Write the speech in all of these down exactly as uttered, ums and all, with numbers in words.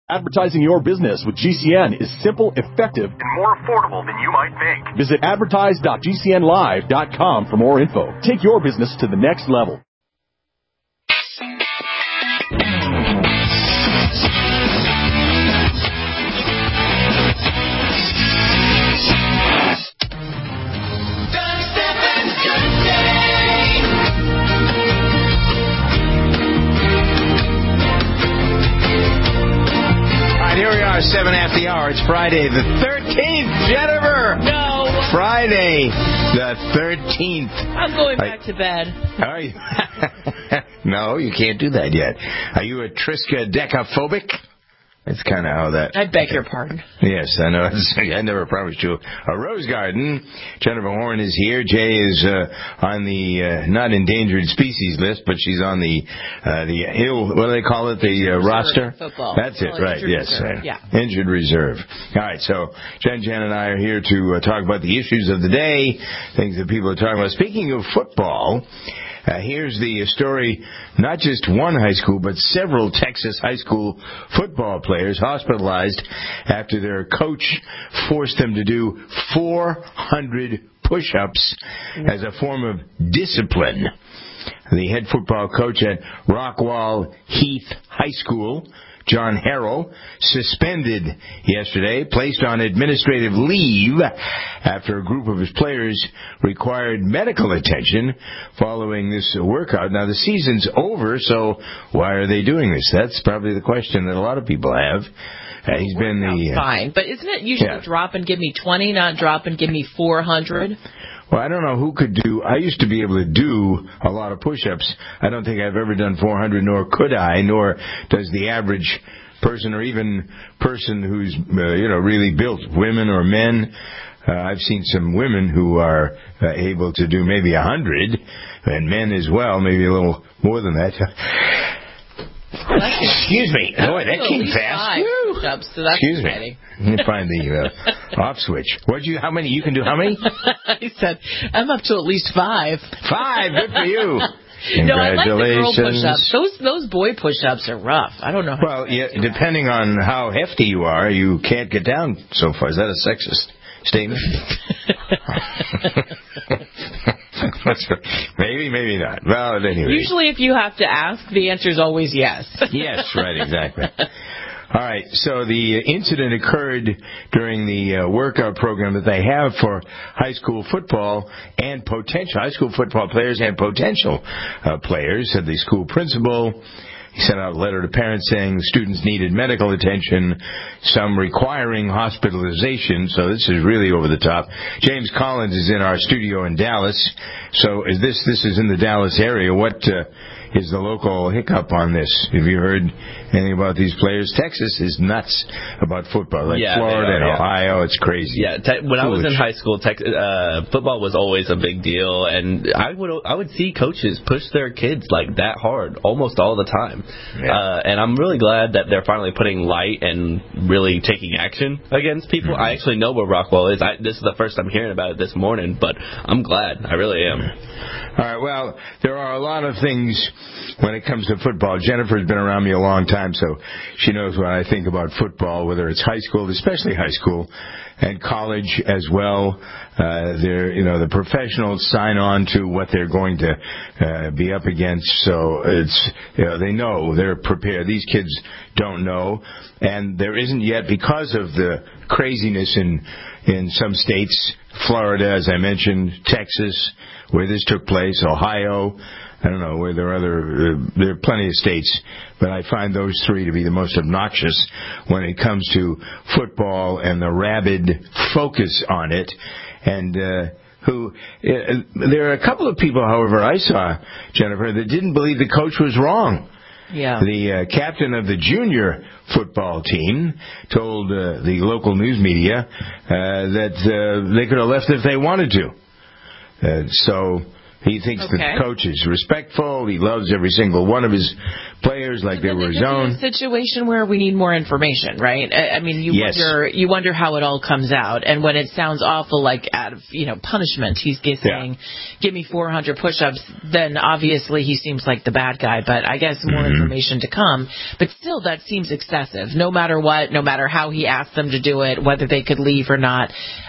Advertising your business with G C N is simple, effective, and more affordable than you might think. Visit advertise dot g c n live dot com for more info. Take your business to the next level. Seven after the hour. It's Friday the thirteenth, Jennifer. No. Friday the thirteenth. I'm going back I, to bed. Are you? No, you can't do that yet. Are you a triskaidekaphobic? It's kind of how that... I beg your pardon. Yes, I know. I never promised you a rose garden. Jennifer Horn is here. Jay is uh, on the uh, not endangered species list, but she's on the uh, the ill, what do they call it, the uh, roster? Football. That's it, well, right, yes. Reserve. Yeah. Injured reserve. All right, so Jen, Jen, and I are here to uh, talk about the issues of the day, things that people are talking about. Speaking of football... Uh, here's the story, not just one high school, but several Texas high school football players hospitalized after their coach forced them to do four hundred push-ups as a form of discipline. The head football coach at Rockwall Heath High School, John Harrell, suspended yesterday, placed on administrative leave after a group of his players required medical attention following this workout. Now, the season's over, so why are they doing this? That's probably the question that a lot of people have. Uh, he's been the... Uh, fine, but isn't it usually yeah. drop and give me twenty, not drop and give me four hundred? Well, I don't know who could do... I used to be able to do a lot of push-ups. I don't think I've ever done four hundred, nor could I, nor does the average person or even person who's, uh, you know, really built, women or men. Uh, I've seen some women who are uh, able to do maybe a hundred, and men as well, maybe a little more than that. Excuse me. Boy, that came fast. So that's Excuse exciting. me. Let me find the uh, off switch. What you? How many? You can do how many? I said, I'm up to at least five. Five. Good for you. No, I like the girl push-ups. Those those boy push-ups are rough. I don't know how Well, yeah, depending on how hefty you are, you can't get down so far. Is that a sexist statement? Maybe, maybe not. Well, at any rate. Usually if you have to ask, the answer is always yes. Yes, right, exactly. All right, so the incident occurred during the uh, workout program that they have for high school football and potential high school football players and potential uh, players, said the school principal. He sent out a letter to parents saying students needed medical attention, some requiring hospitalization, so this is really over the top. James Collins is in our studio in Dallas. So is this this is in the Dallas area. What uh, is the local hiccup on this? Have you heard anything about these players? Texas is nuts about football. Like yeah, Florida are, and yeah. Ohio, it's crazy. Yeah, te- when Foolish. I was in high school, tech, uh, football was always a big deal, and I would I would see coaches push their kids like that hard almost all the time. Yeah. Uh, and I'm really glad that they're finally putting light and really taking action against people. Mm-hmm. I actually know where Rockwall is. I, this is the first I'm hearing about it this morning, but I'm glad. I really am. All right, well, there are a lot of things when it comes to football. Jennifer's been around me a long time, so she knows what I think about football, whether it's high school, especially high school, and college as well. Uh, they're, you know, the professionals sign on to what they're going to uh, be up against, so it's, you know, they know, they're prepared. These kids don't know, and there isn't yet, because of the craziness in in some states, Florida, as I mentioned, Texas, where this took place, Ohio, I don't know where there are other, uh, there are plenty of states, but I find those three to be the most obnoxious when it comes to football and the rabid focus on it. And, uh, who, uh, there are a couple of people, however, I saw, Jennifer, that didn't believe the coach was wrong. Yeah. The uh, captain of the junior football team told uh, the local news media uh, that uh, they could have left if they wanted to. Uh, so he thinks okay. the coach is respectful. He loves every single one of his players like they were his own. It's a situation where we need more information, right? I, I mean, you yes. wonder you wonder how it all comes out, and when it sounds awful, like out of you know punishment, he's saying, yeah. "Give me four hundred push-ups," then obviously he seems like the bad guy. But I guess more mm-hmm. information to come. But still, that seems excessive. No matter what, no matter how he asked them to do it, whether they could leave or not.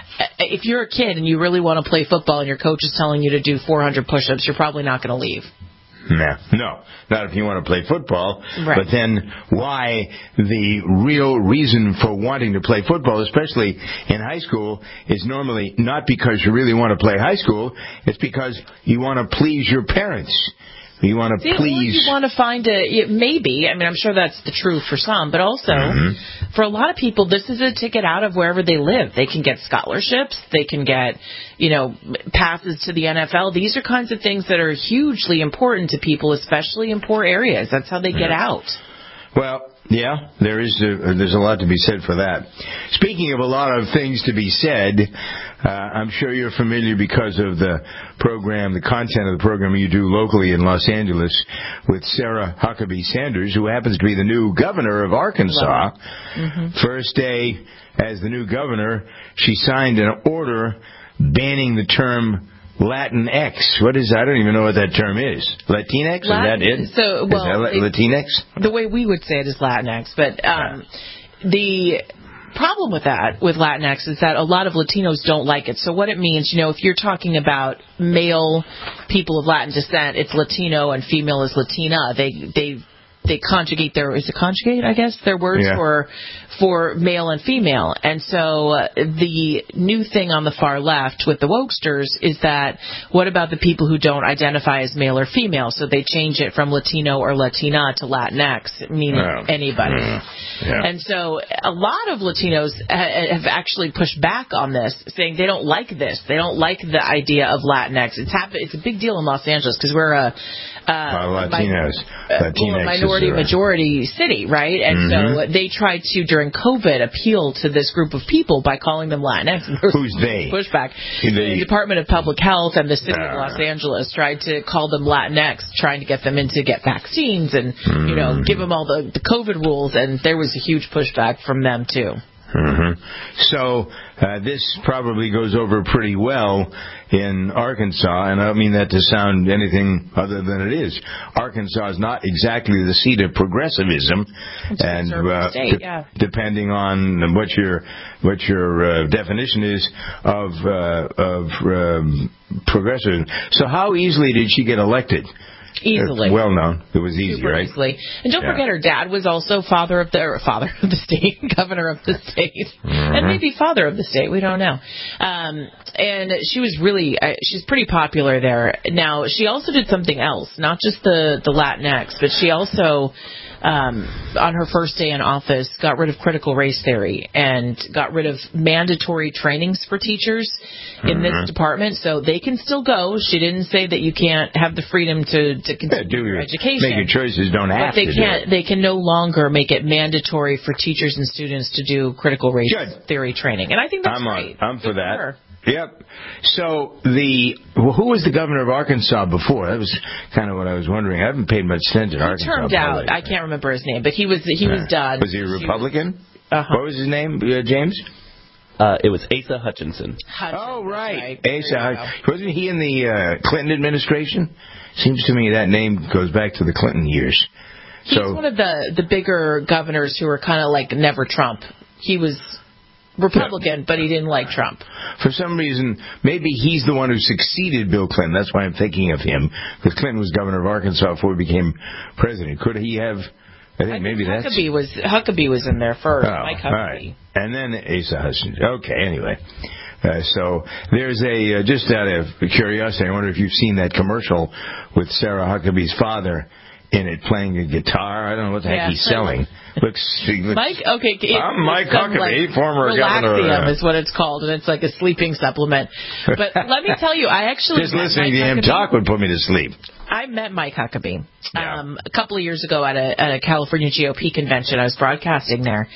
If you're a kid and you really want to play football and your coach is telling you to do four hundred push-ups, you're probably not going to leave. No, no, not if you want to play football. Right. But then why the real reason for wanting to play football, especially in high school, is normally not because you really want to play high school. It's because you want to please your parents. You want to See, please. You want to find a maybe. I mean, I'm sure that's the truth for some, but also mm-hmm. for a lot of people, this is a ticket out of wherever they live. They can get scholarships. They can get, you know, passes to the N F L. These are kinds of things that are hugely important to people, especially in poor areas. That's how they get yeah. out. Well, yeah, there is a, there's a lot to be said for that. Speaking of a lot of things to be said, uh, I'm sure you're familiar because of the program, the content of the program you do locally in Los Angeles with Sarah Huckabee Sanders, who happens to be the new governor of Arkansas. Mm-hmm. First day as the new governor, she signed an order banning the term Latinx. What is that? I don't even know what that term is. Latinx? Latin, is that it? So, well, is that Latinx? The way we would say it is Latinx, but um, yeah. the problem with that, with Latinx, is that a lot of Latinos don't like it. So what it means, you know, if you're talking about male people of Latin descent, it's Latino, and female is Latina. They they they conjugate their is it conjugate I guess their words yeah. for for male and female. And so uh, the new thing on the far left with the wokesters is that what about the people who don't identify as male or female? So they change it from Latino or Latina to Latinx, meaning oh. anybody. Mm. Yeah. And so a lot of Latinos ha- have actually pushed back on this, saying they don't like this. They don't like the idea of Latinx. It's happen- It's a big deal in Los Angeles because we're a uh, uh, Latinos, uh, well, minority majority city, right? And mm-hmm. so they tried to during COVID appeal to this group of people by calling them Latinx. Who's they? Pushback. They? The Department of Public Health and the city uh. of Los Angeles tried to call them Latinx, trying to get them in to get vaccines and mm. you know give them all the, the COVID rules, and there was a huge pushback from them too. Mm-hmm. So uh, this probably goes over pretty well in Arkansas, and I don't mean that to sound anything other than it is. Arkansas is not exactly the seat of progressivism, it's and uh, state, yeah. d- depending on what your what your uh, definition is of uh, of um, progressivism. So how easily did she get elected? Easily. Well known. It was easy, Super right? Easily. And don't yeah. forget her dad was also father of the or father of the state, governor of the state, mm-hmm. and maybe father of the state. We don't know. Um, and she was really uh, she's pretty popular there. Now she also did something else, not just the the Latinx, but she also. Um, on her first day in office, got rid of critical race theory and got rid of mandatory trainings for teachers in mm-hmm. this department, so they can still go. She didn't say that you can't have the freedom to, to continue yeah, do your your, education. Make your choices, don't have but they to can't. do it. They can no longer make it mandatory for teachers and students to do critical race Good. theory training, and I think that's I'm great. On, I'm for Good that. For Yep. So the well, who was the governor of Arkansas before? That was kind of what I was wondering. I haven't paid much attention to Arkansas. He termed out. I can't remember his name, but he was he was done. Was he a Republican? Uh-huh. What was his name, uh, James? Uh, it was Asa Hutchinson. Hutchinson. Oh, right. right. Asa. Wasn't he in the uh, Clinton administration? Seems to me that name goes back to the Clinton years. He's so, one of the, the bigger governors who were kind of like never Trump. He was Republican, yeah. but he didn't like Trump. For some reason, maybe he's the one who succeeded Bill Clinton. That's why I'm thinking of him, because Clinton was governor of Arkansas before he became president. Could he have... I think I maybe think that's... Huckabee was, Huckabee was in there first. Oh, Mike Huckabee. All right. And then Asa Hutchinson. Okay, anyway. Uh, so there's a, uh, just out of curiosity, I wonder if you've seen that commercial with Sarah Huckabee's father in it playing a guitar. I don't know what the yeah. heck he's selling. Looks, he looks, Mike, okay. It, I'm Mike Huckabee, like, former governor. Relaxium is what it's called, and it's like a sleeping supplement. But let me tell you, I actually... Just listening to him talk would put me to sleep. I met Mike Huckabee yeah. um, a couple of years ago at a, at a California G O P convention. I was broadcasting there.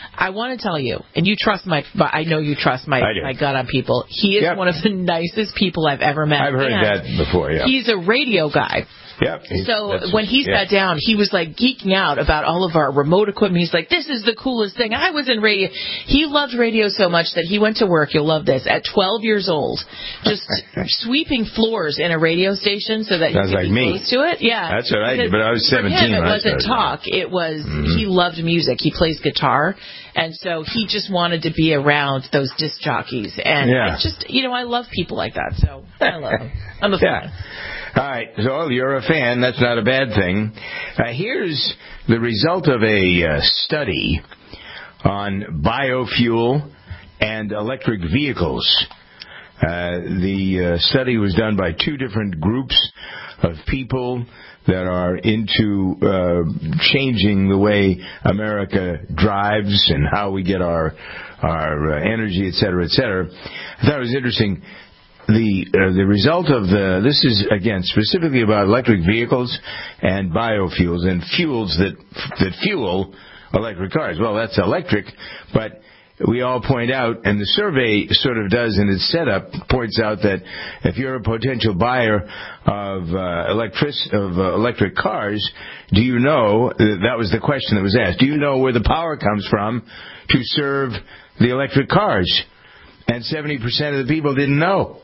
I want to tell you, and you trust my, I know you trust my, my gut on people. He is yep. one of the nicest people I've ever met. I've heard and that before, yeah. He's a radio guy. Yep. So when he yeah. sat down, he was like geeking out about all of our remote equipment. He's like, this is the coolest thing. I was in radio. He loved radio so much that he went to work, you'll love this, at twelve years old, just sweeping floors in a radio station so that Sounds he could like be me. close to it. Yeah. That's what I did, but I was seventeen. For him, it when wasn't I started. talk. It was, mm-hmm. he loved music. He plays guitar. And so he just wanted to be around those disc jockeys. And yeah. it's just, you know, I love people like that. So I love them. I'm a yeah. fan. All right, so you're a fan. That's not a bad thing. Uh, here's the result of a uh, study on biofuel and electric vehicles. Uh, the uh, study was done by two different groups of people that are into uh, changing the way America drives and how we get our our uh, energy, et cetera, et cetera. I thought it was interesting. The uh, the result of the this is again specifically about electric vehicles and biofuels and fuels that that fuel electric cars. Well, that's electric, but we all point out, and the survey sort of does in its setup, points out that if you're a potential buyer of uh, electric of uh, electric cars, do you know, that was the question that was asked, do you know where the power comes from to serve the electric cars? And seventy percent of the people didn't know.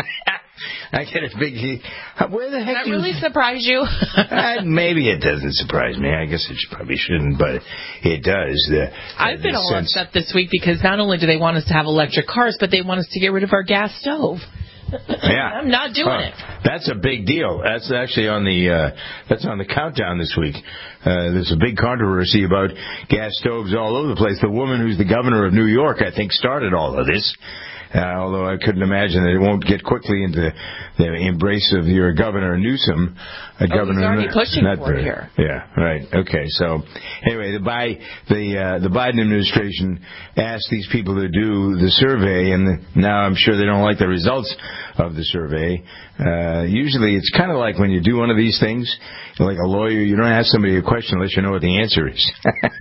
I get a big... Where the heck Does that do really you... surprise you? uh, maybe it doesn't surprise me. I guess it probably shouldn't, but it does. The, I've been all sense... upset this week because not only do they want us to have electric cars, but they want us to get rid of our gas stove. Yeah. I'm not doing oh, it. That's a big deal. That's actually on the uh, that's on the countdown this week. Uh, there's a big controversy about gas stoves all over the place. The woman who's the governor of New York, I think, started all of this. Uh, although I couldn't imagine that it won't get quickly into the embrace of your Governor Newsom. Uh, oh, Governor he's already pushing for it here. Yeah, right. Okay, so anyway, the, Bi- the, uh, the Biden administration asked these people to do the survey, and the, now I'm sure they don't like the results of the survey. Uh, usually it's kind of like when you do one of these things, like a lawyer, you don't ask somebody a question unless you know what the answer is.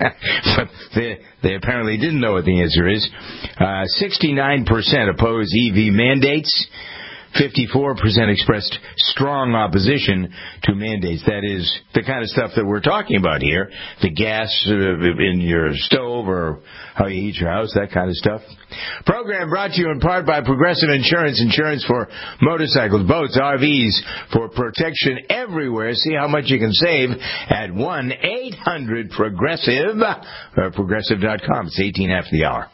But they, they apparently didn't know what the answer is. Uh, sixty-nine percent oppose E V mandates. fifty-four percent expressed strong opposition to mandates. That is the kind of stuff that we're talking about here. The gas uh, in your stove or how you heat your house, that kind of stuff. Program brought to you in part by Progressive Insurance. Insurance for motorcycles, boats, R Vs, for protection everywhere. See how much you can save at one eight hundred progressive or progressive dot com. It's eighteen after the hour.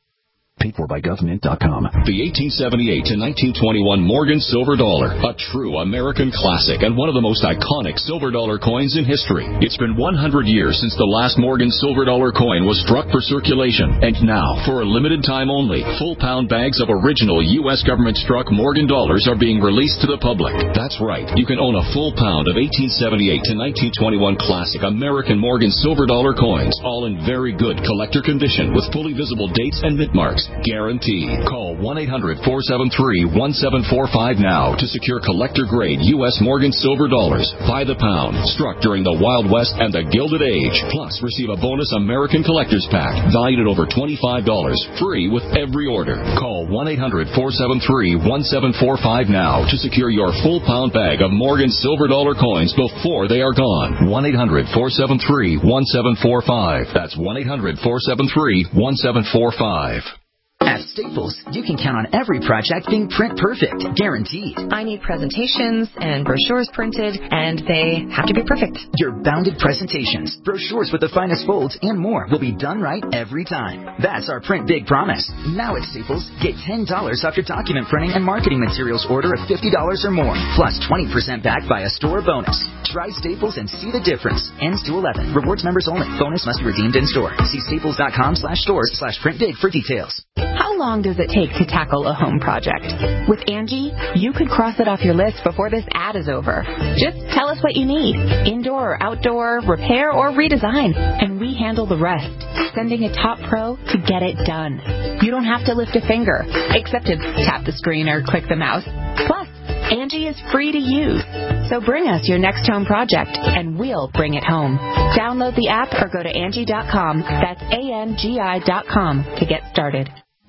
Paid for by government dot com. The eighteen seventy-eight to nineteen twenty-one Morgan Silver Dollar, a true American classic and one of the most iconic silver dollar coins in history. It's been one hundred years since the last Morgan Silver Dollar coin was struck for circulation, and now, for a limited time only, full pound bags of original U S government-struck Morgan dollars are being released to the public. That's right, you can own a full pound of eighteen seventy-eight to nineteen twenty-one classic American Morgan Silver Dollar coins, all in very good collector condition with fully visible dates and mint marks. Guaranteed. Call one eight hundred four seven three one seven four five now to secure collector-grade U S Morgan Silver Dollars by the pound, struck during the Wild West and the Gilded Age. Plus, receive a bonus American Collector's Pack valued at over twenty-five dollars, free with every order. Call one eight hundred four seven three one seven four five now to secure your full pound bag of Morgan Silver Dollar coins before they are gone. one eight hundred four seven three one seven four five. That's one eight hundred four seven three one seven four five. At Staples, you can count on every project being print perfect, guaranteed. I need presentations and brochures printed, and they have to be perfect. Your bounded presentations, brochures with the finest folds, and more will be done right every time. That's our Print Big promise. Now at Staples, get ten dollars off your document printing and marketing materials order of fifty dollars or more, plus twenty percent back by a store bonus. Try Staples and see the difference. Ends two eleven. Rewards members only. Bonus must be redeemed in store. See staples.com slash stores slash print big for details. How long does it take to tackle a home project? With Angie, you could cross it off your list before this ad is over. Just tell us what you need. Indoor or outdoor, repair or redesign. And we handle the rest, sending a top pro to get it done. You don't have to lift a finger, except to tap the screen or click the mouse. Plus, Angie is free to use. So bring us your next home project, and we'll bring it home. Download the app or go to Angie dot com. That's A N G I dot com to get started.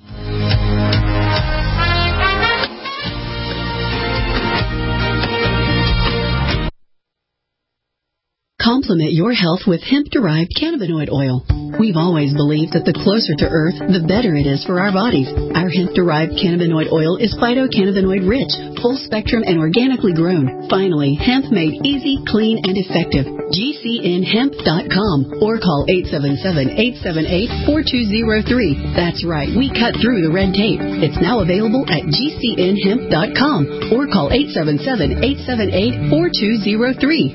Complement your health with hemp-derived cannabinoid oil. We've always believed that the closer to Earth, the better it is for our bodies. Our hemp-derived cannabinoid oil is phytocannabinoid-rich, full-spectrum, and organically grown. Finally, hemp made easy, clean, and effective. G C N hemp dot com or call eight seven seven, eight seven eight, four two zero three. That's right, we cut through the red tape. It's now available at G C N hemp dot com or call eight seven seven, eight seven eight, four two zero three.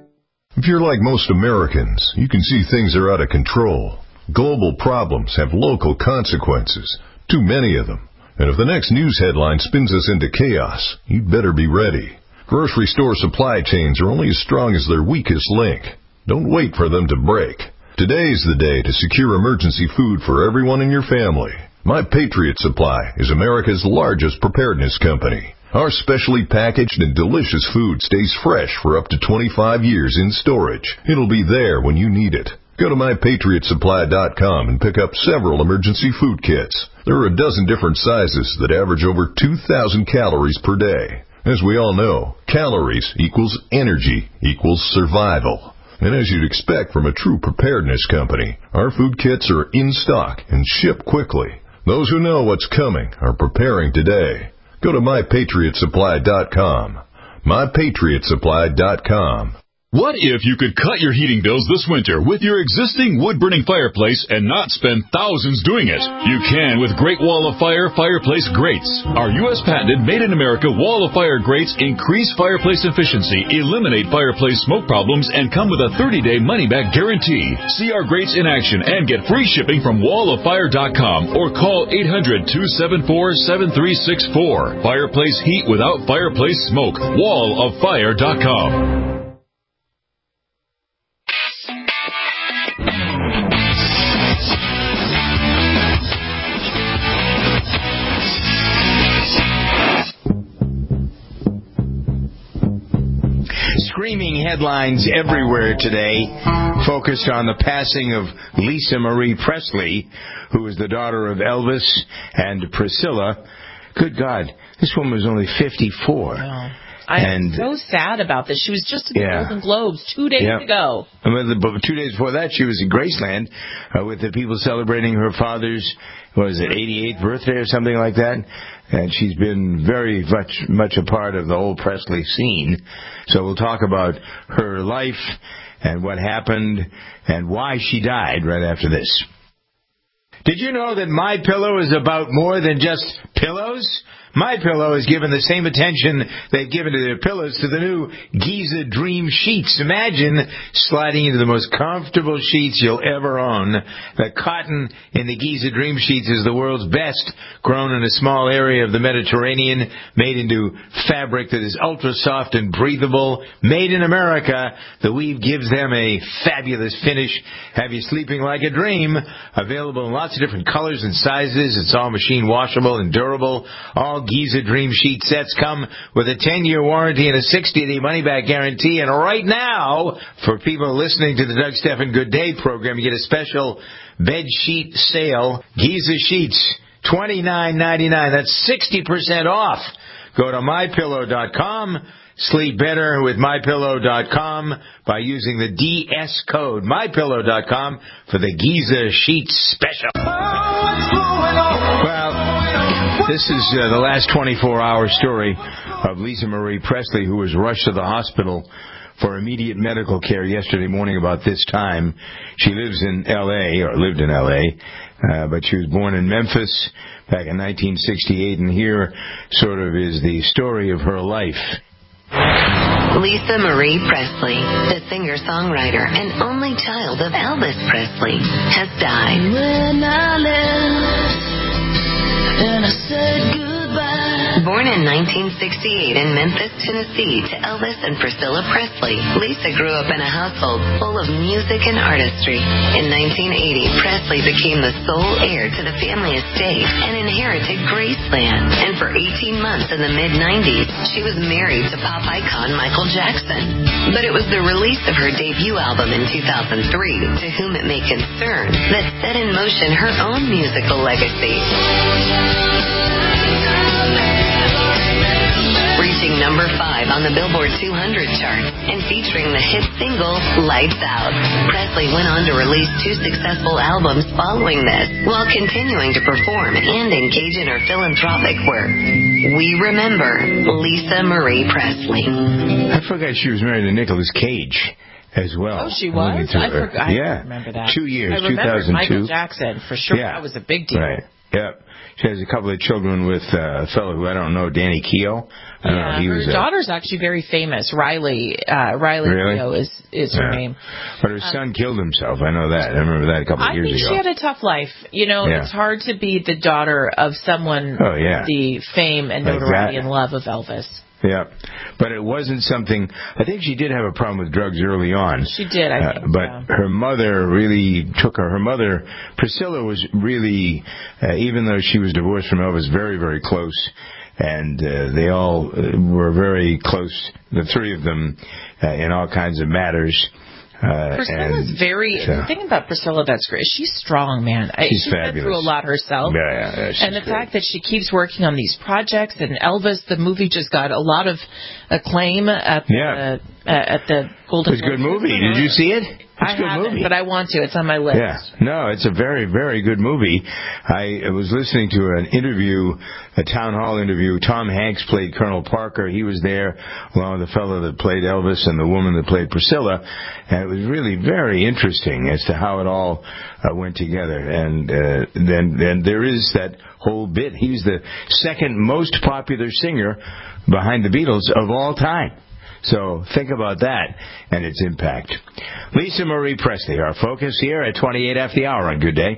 If you're like most Americans, you can see things are out of control. Global problems have local consequences, too many of them. And if the next news headline spins us into chaos, you'd better be ready. Grocery store supply chains are only as strong as their weakest link. Don't wait for them to break. Today's the day to secure emergency food for everyone in your family. My Patriot Supply is America's largest preparedness company. Our specially packaged and delicious food stays fresh for up to twenty-five years in storage. It'll be there when you need it. Go to my patriot supply dot com and pick up several emergency food kits. There are a dozen different sizes that average over two thousand calories per day. As we all know, calories equals energy equals survival. And as you'd expect from a true preparedness company, our food kits are in stock and ship quickly. Those who know what's coming are preparing today. Go to my patriot supply dot com. my patriot supply dot com. What if you could cut your heating bills this winter with your existing wood-burning fireplace and not spend thousands doing it? You can with Great Wall of Fire Fireplace Grates. Our U S patented made-in-America Wall of Fire grates increase fireplace efficiency, eliminate fireplace smoke problems, and come with a thirty-day money-back guarantee. See our grates in action and get free shipping from wall of fire dot com or call eight hundred, two seven four, seven three six four. Fireplace heat without fireplace smoke. wall of fire dot com. Screaming headlines everywhere today focused on the passing of Lisa Marie Presley, who was the daughter of Elvis and Priscilla. Good God, this woman was only fifty-four. Wow. I'm and, so sad about this. She was just at the yeah. Golden Globes two days yep. ago. And but two days before that, she was in Graceland uh, with the people celebrating her father's, what was it, eighty-eighth birthday or something like that. And she's been very much much a part of the whole Presley scene. So we'll talk about her life and what happened and why she died right after this. Did you know that MyPillow is about more than just pillows? MyPillow has given the same attention they've given to their pillows to the new Giza Dream Sheets. Imagine sliding into the most comfortable sheets you'll ever own. The cotton in the Giza Dream Sheets is the world's best, grown in a small area of the Mediterranean, made into fabric that is ultra soft and breathable, made in America. The weave gives them a fabulous finish. Have you sleeping like a dream? Available in lots of different colors and sizes. It's all machine washable and durable. All Giza Dream Sheet sets come with a ten-year warranty and a sixty-day money-back guarantee. And right now, for people listening to the Doug Stephan Good Day program, you get a special bed sheet sale. Giza Sheets, twenty-nine ninety-nine. That's sixty percent off. Go to my pillow dot com. Sleep better with my pillow dot com by using the D S code, my pillow dot com, for the Giza Sheets special. Well, this is uh, the last twenty-four hour story of Lisa Marie Presley, who was rushed to the hospital for immediate medical care yesterday morning about this time. She lives in L A, or lived in L A, uh, but she was born in Memphis back in nineteen sixty-eight, and here sort of is the story of her life. Lisa Marie Presley, the singer-songwriter and only child of Elvis Presley, has died. When I left and I said goodbye. Born in in nineteen sixty-eight in Memphis, Tennessee to Elvis and Priscilla Presley, Lisa grew up in a household full of music and artistry. In nineteen eighty, Presley became the sole heir to the family estate and inherited Graceland. And for eighteen months in the mid nineties, she was married to pop icon Michael Jackson. But it was the release of her debut album in two thousand three, To Whom It May Concern, that set in motion her own musical legacy. Reaching number five on the Billboard two hundred chart and featuring the hit single Lights Out. Presley went on to release two successful albums following this, while continuing to perform and engage in her philanthropic work. We remember Lisa Marie Presley. I forgot she was married to Nicolas Cage as well. Oh, she was? I, forgot. Yeah. I remember that. Two years, I remember two thousand two. Michael Jackson, for sure. Yeah. That was a big deal. Right. Yep. She has a couple of children with uh, a fellow who I don't know, Danny Keough. I don't yeah, know, he her was daughter's a, actually very famous. Riley, uh, Riley really? Keough is, is her yeah. name. But her um, son killed himself. I know that. I remember that a couple of I years think ago. she had a tough life. You know, yeah. it's hard to be the daughter of someone oh, yeah. with the fame and like notoriety that. and love of Elvis. Yeah, but it wasn't something. I think she did have a problem with drugs early on. She did, I think. Uh, but so. her mother really took her. Her mother, Priscilla, was really, uh, even though she was divorced from Elvis, very, very close. And uh, they all uh, were very close, the three of them, uh, in all kinds of matters. Uh, Priscilla's and, very. so. The thing about Priscilla that's great, she's strong, man. She's she's fabulous. been through a lot herself. Yeah, yeah, yeah, she's and the great. fact that she keeps working on these projects, and Elvis, the movie just got a lot of acclaim at yeah. the uh, at the Golden. It was a good movie. Did you see it? It's I a good haven't, movie. but I want to. It's on my list. Yeah, no, it's a very, very good movie. I was listening to an interview, a town hall interview. Tom Hanks played Colonel Parker. He was there along with the fellow that played Elvis and the woman that played Priscilla. And it was really very interesting as to how it all uh, went together. And uh, then, then there is that whole bit. He's the second most popular singer behind the Beatles of all time. So think about that and its impact. Lisa Marie Presley, our focus here at twenty-eight after the hour on Good Day.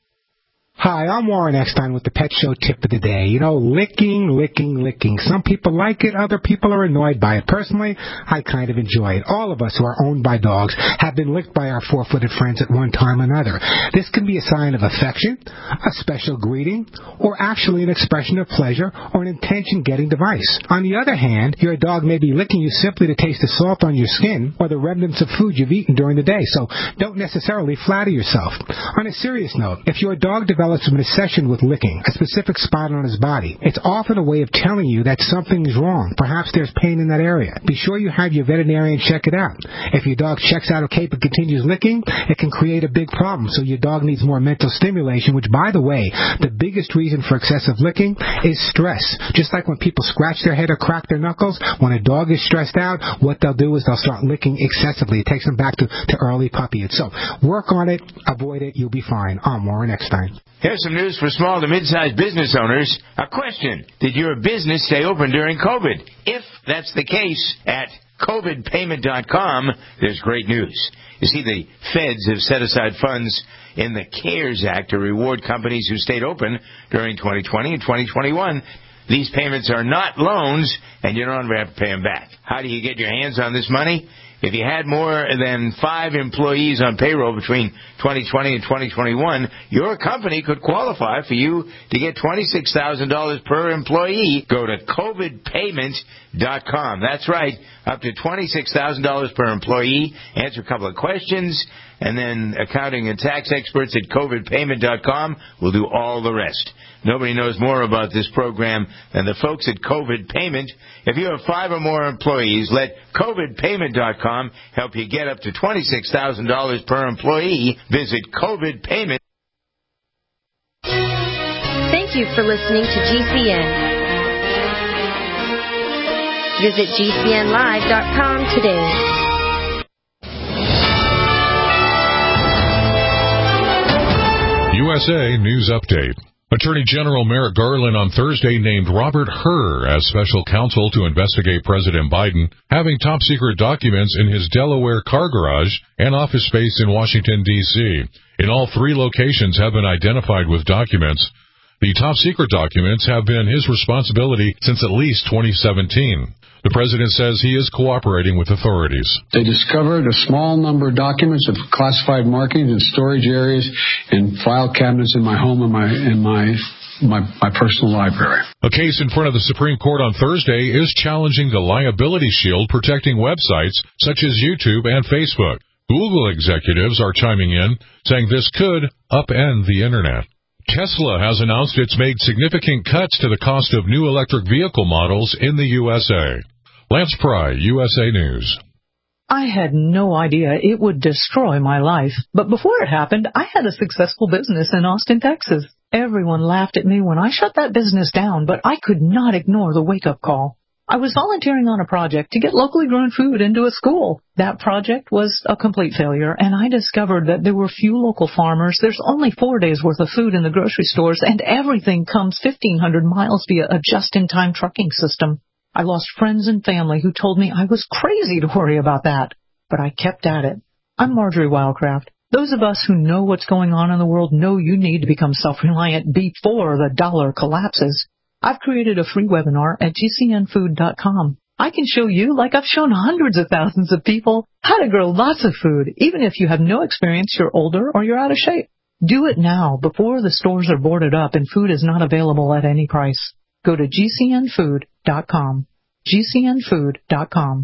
Hi, I'm Warren Eckstein with the Pet Show Tip of the Day. You know, licking, licking, licking. Some people like it, other people are annoyed by it. Personally, I kind of enjoy it. All of us who are owned by dogs have been licked by our four-footed friends at one time or another. This can be a sign of affection, a special greeting, or actually an expression of pleasure or an intention-getting device. On the other hand, your dog may be licking you simply to taste the salt on your skin or the remnants of food you've eaten during the day, so don't necessarily flatter yourself. On a serious note, if your dog develops an obsession with licking a specific spot on his body, it's often a way of telling you that something is wrong. Perhaps there's pain in that area. Be sure you have your veterinarian check it out. If your dog checks out okay but continues licking, it can create a big problem, so your dog needs more mental stimulation, which, by the way, the biggest reason for excessive licking is stress. Just like when people scratch their head or crack their knuckles, when a dog is stressed out, what they'll do is they'll start licking excessively. It takes them back to, to early puppyhood. So work on it, avoid it, you'll be fine. I'm Warren Eckstein. Here's some news for small to mid-sized business owners. A question: did your business stay open during COVID? If that's the case, at covid payment dot com, there's great news. You see, the feds have set aside funds in the CARES Act to reward companies who stayed open during twenty twenty and twenty twenty-one. These payments are not loans, and you don't ever have to pay them back. How do you get your hands on this money? If you had more than five employees on payroll between twenty twenty and twenty twenty-one, your company could qualify for you to get twenty-six thousand dollars per employee. Go to covid payment dot com. That's right, up to twenty-six thousand dollars per employee. Answer a couple of questions, and then accounting and tax experts at covid payment dot com will do all the rest. Nobody knows more about this program than the folks at COVID Payment. If you have five or more employees, let covid payment dot com help you get up to twenty-six thousand dollars per employee. Visit covid payment dot com. Thank you for listening to G C N. Visit G C N live dot com today. U S A News Update. Attorney General Merrick Garland on Thursday named Robert Hur as special counsel to investigate President Biden having top-secret documents in his Delaware car garage and office space in Washington, D C. In all, three locations have been identified with documents. The top-secret documents have been his responsibility since at least twenty seventeen. The president says he is cooperating with authorities. They discovered a small number of documents of classified markings in storage areas and file cabinets in my home and my in my my, my personal library. A case in front of the Supreme Court on Thursday is challenging the liability shield protecting websites such as YouTube and Facebook. Google executives are chiming in, saying this could upend the Internet. Tesla has announced it's made significant cuts to the cost of new electric vehicle models in the U S A. Lance Pry, U S A News. I had no idea it would destroy my life, but before it happened, I had a successful business in Austin, Texas. Everyone laughed at me when I shut that business down, but I could not ignore the wake-up call. I was volunteering on a project to get locally grown food into a school. That project was a complete failure, and I discovered that there were few local farmers. There's only four days' worth of food in the grocery stores, and everything comes fifteen hundred miles via a just-in-time trucking system. I lost friends and family who told me I was crazy to worry about that, but I kept at it. I'm Marjorie Wildcraft. Those of us who know what's going on in the world know you need to become self-reliant before the dollar collapses. I've created a free webinar at G C N food dot com. I can show you, like I've shown hundreds of thousands of people, how to grow lots of food, even if you have no experience, you're older, or you're out of shape. Do it now, before the stores are boarded up and food is not available at any price. Go to G C N food dot com. G C N food dot com.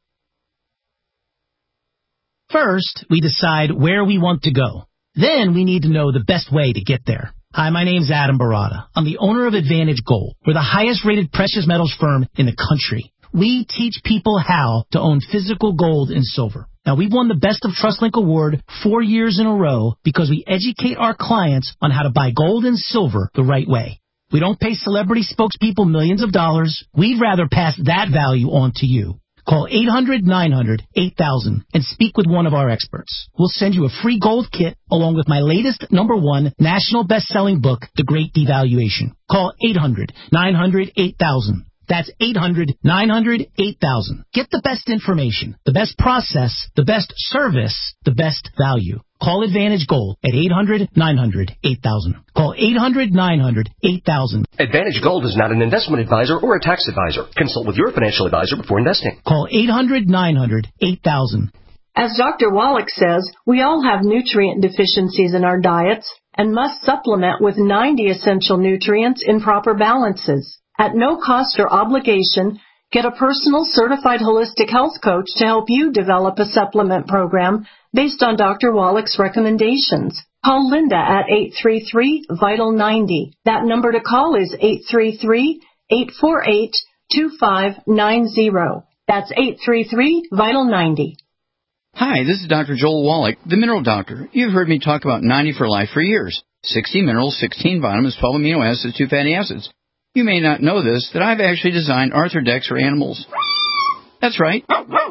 First, we decide where we want to go. Then we need to know the best way to get there. Hi, my name's Adam Barada. I'm the owner of Advantage Gold. We're the highest-rated precious metals firm in the country. We teach people how to own physical gold and silver. Now, we've won the Best of TrustLink Award four years in a row because we educate our clients on how to buy gold and silver the right way. We don't pay celebrity spokespeople millions of dollars. We'd rather pass that value on to you. Call eight hundred nine hundred eight thousand and speak with one of our experts. We'll send you a free gold kit along with my latest number one national best-selling book, The Great Devaluation. Call eight hundred nine hundred eight thousand. That's eight hundred nine hundred eight thousand. Get the best information, the best process, the best service, the best value. Call Advantage Gold at eight hundred nine hundred eight thousand. Call eight hundred nine hundred eight thousand. Advantage Gold is not an investment advisor or a tax advisor. Consult with your financial advisor before investing. Call eight hundred nine hundred eight thousand. As Doctor Wallach says, we all have nutrient deficiencies in our diets and must supplement with ninety essential nutrients in proper balances. At no cost or obligation, get a personal certified holistic health coach to help you develop a supplement program based on Doctor Wallach's recommendations. Call Linda at eight three three, vital ninety. That number to call is eight three three, eight four eight, two five nine zero. That's eight three three, vital ninety. Hi, this is Doctor Joel Wallach, the Mineral Doctor. You've heard me talk about ninety for Life for years. sixty minerals, sixteen vitamins, twelve amino acids, two fatty acids. You may not know this, that I've actually designed Arthrodex for animals. That's right.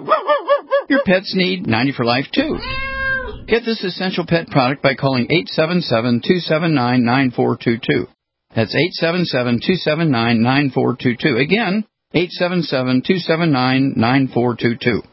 Your pets need ninety for Life, too. Get this essential pet product by calling eight seven seven, two seven nine, nine four two two. That's eight seven seven, two seven nine, nine four two two. Again, eight seven seven, two seven nine, nine four two two.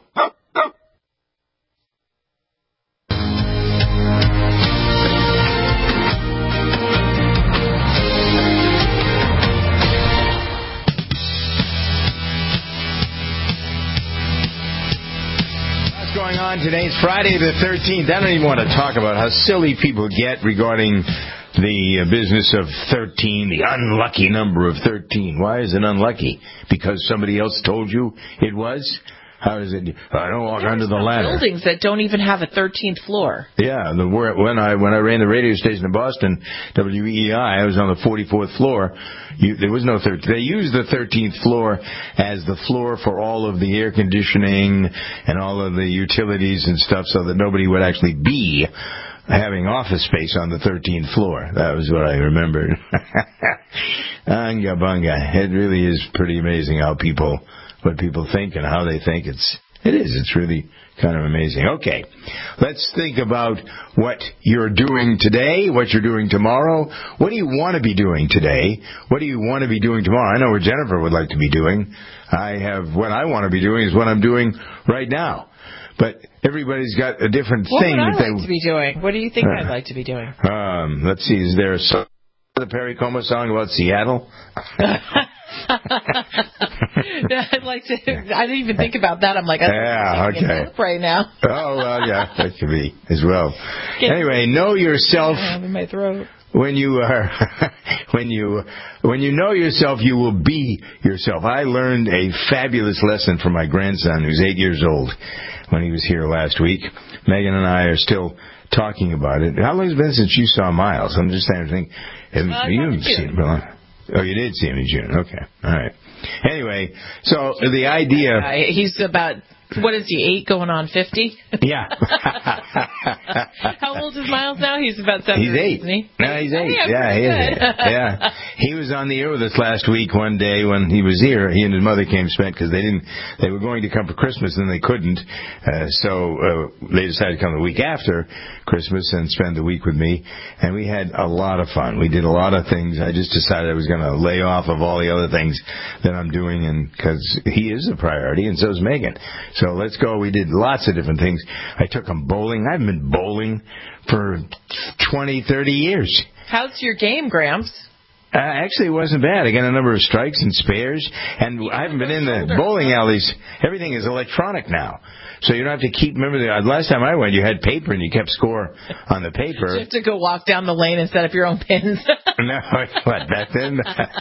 Going on today. It's Friday the thirteenth. I don't even want to talk about how silly people get regarding the business of thirteen, the unlucky number of thirteen. Why is it unlucky? Because somebody else told you it was? How is it? I don't walk under the ladder. Buildings that don't even have a thirteenth floor. Yeah, the, when I when I ran the radio station in Boston, W E I, I was on the forty-fourth floor. You, there was no thirteenth. They used the thirteenth floor as the floor for all of the air conditioning and all of the utilities and stuff, so that nobody would actually be having office space on the thirteenth floor. That was what I remembered. Anga bunga. It really is pretty amazing how people. What people think and how they think. It's it is. It's really kind of amazing. Okay, let's think about what you're doing today, what you're doing tomorrow. What do you want to be doing today? What do you want to be doing tomorrow? I know what Jennifer would like to be doing. I have what I want to be doing is what I'm doing right now. But everybody's got a different what thing. What would I that like they, to be doing? What do you think uh, I'd like to be doing? Um, let's see. Is there some the Perry Como song about Seattle? I'd like to. I didn't even think about that. I'm like, I yeah, okay. Right now. Oh well, yeah, that could be as well. Anyway, know yourself. In my throat. When you are, when you, when you know yourself, you will be yourself. I learned a fabulous lesson from my grandson, who's eight years old, when he was here last week. Megan and I are still talking about it. How long has it been since you saw Miles? I'm just trying to think. Have uh, you seen him? Oh, you did see him in June. Okay, all right. Anyway, so the idea. Uh, he's about. What is he, eight going on fifty? Yeah. How old is Miles now? He's about seven. He's eight. Isn't he? No, he's eight. Oh, yeah, yeah, he is. Yeah. He was on the air with us last week one day when he was here. He and his mother came spent because they didn't, they were going to come for Christmas and they couldn't. Uh, so uh, they decided to come the week after Christmas and spend the week with me. And we had a lot of fun. We did a lot of things. I just decided I was going to lay off of all the other things that I'm doing, and because he is a priority and so is Megan. So let's go. We did lots of different things. I took them bowling. I haven't been bowling for twenty, thirty years. How's your game, Gramps? Uh, actually, it wasn't bad. I got a number of strikes and spares, and I haven't been in the bowling alleys. Everything is electronic now. So you don't have to keep, remember, the last time I went, you had paper and you kept score on the paper. You have to go walk down the lane and set up your own pins. No, what, back then?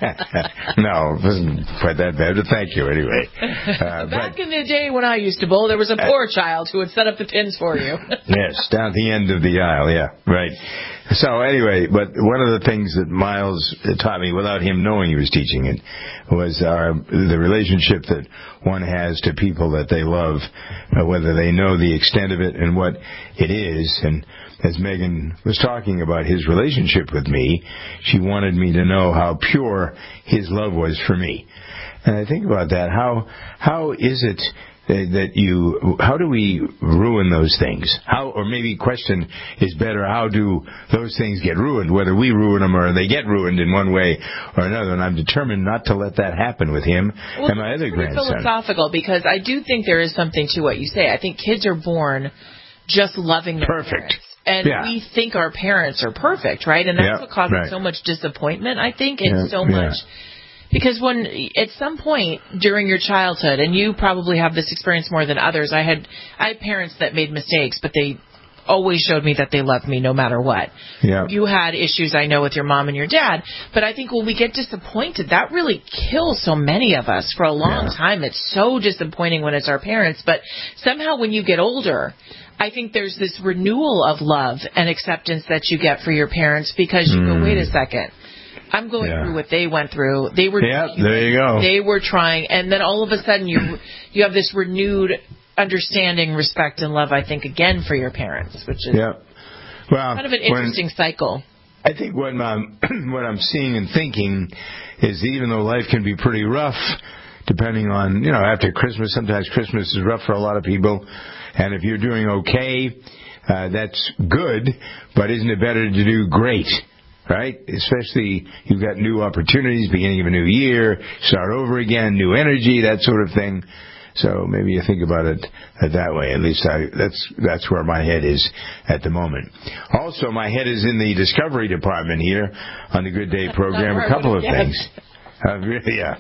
No, it wasn't quite that bad, but thank you anyway. Uh, Back but, in the day when I used to bowl, there was a poor child who would set up the pins for you. Yes, down at the end of the aisle, yeah, right. So anyway, but one of the things that Miles taught me without him knowing he was teaching it was our, the relationship that one has to people that they love, uh, whether they know the extent of it and what it is. And as Megan was talking about his relationship with me, she wanted me to know how pure his love was for me. And I think about that. How how is it that you, how do we ruin those things? How, or maybe question is better, how do those things get ruined, whether we ruin them or they get ruined in one way or another? And I'm determined not to let that happen with him well, and my other it's grandson. Philosophical, because I do think there is something to what you say. I think kids are born just loving their Perfect. parents. And yeah. we think our parents are perfect, right? And that's yeah, what causes right. so much disappointment, I think, and yeah, so yeah. much. Because when, at some point during your childhood, and you probably have this experience more than others, I had, I had parents that made mistakes, but they always showed me that they loved me no matter what. Yeah. You had issues, I know, with your mom and your dad, but I think when we get disappointed, that really kills so many of us for a long yeah. time. It's so disappointing when it's our parents, but somehow when you get older, I think there's this renewal of love and acceptance that you get for your parents because you mm. go, wait a second. I'm going yeah. through what they went through. They were yeah, there you go. They were trying, and then all of a sudden you you have this renewed understanding, respect, and love. I think again for your parents, which is yeah. well, kind of an interesting when, cycle. I think what I'm what I'm seeing and thinking is that even though life can be pretty rough, depending on you know after Christmas, sometimes Christmas is rough for a lot of people, and if you're doing okay, uh, that's good. But isn't it better to do great? Right? Especially you've got new opportunities, beginning of a new year, start over again, new energy, that sort of thing. So maybe you think about it that way. At least I, that's that's where my head is at the moment. Also, my head is in the Discovery Department here on the Good Day program. A couple of things. Uh, really, yeah.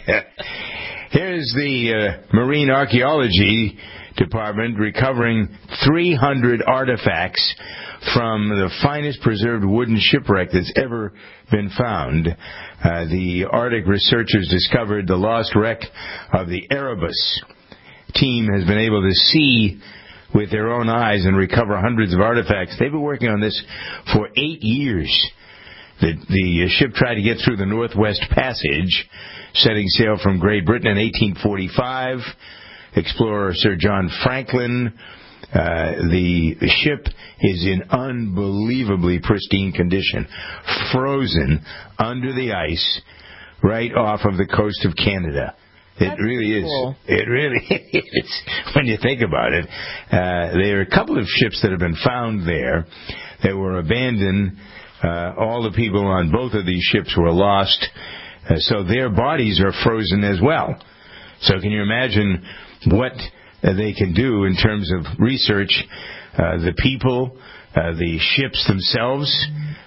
Here's the uh, Marine Archaeology Department recovering three hundred artifacts from the finest preserved wooden shipwreck that's ever been found. Uh, the Arctic researchers discovered the lost wreck of the Erebus. Team has been able to see with their own eyes and recover hundreds of artifacts. They've been working on this for eight years. The, the ship tried to get through the Northwest Passage, setting sail from Great Britain in eighteen forty-five. Explorer Sir John Franklin. Uh, the ship is in unbelievably pristine condition, frozen under the ice right off of the coast of Canada. It That's really cool. is. It really is when you think about it. Uh, there are a couple of ships that have been found there that were abandoned. Uh, all the people on both of these ships were lost, uh, so their bodies are frozen as well. So can you imagine what uh, they can do in terms of research? Uh, the people, uh, the ships themselves,